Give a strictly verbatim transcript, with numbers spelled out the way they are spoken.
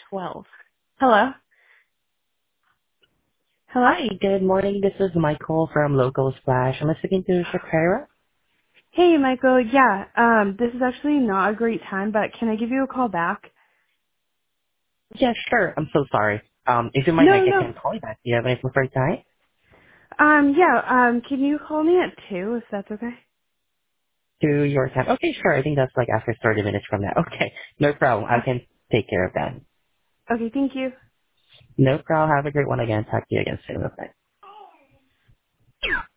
twelve. Hello? Hello? Hi, good morning. This is Michael from Local Splash. I'm speaking to Shakira. Hey, Michael. Yeah, um, this is actually not a great time, but can I give you a call back? Yeah, sure. I'm so sorry. Um, if you mind, I No, can no. can call you back. Do you have any preferred time? Um, yeah, um, can you call me at two, if that's okay? To your time. Okay, sure. I think that's like after thirty minutes from now. Okay, no problem. I Okay. can take care of that. Okay, thank you. No problem. Have a great one again. Talk to you again soon. Okay.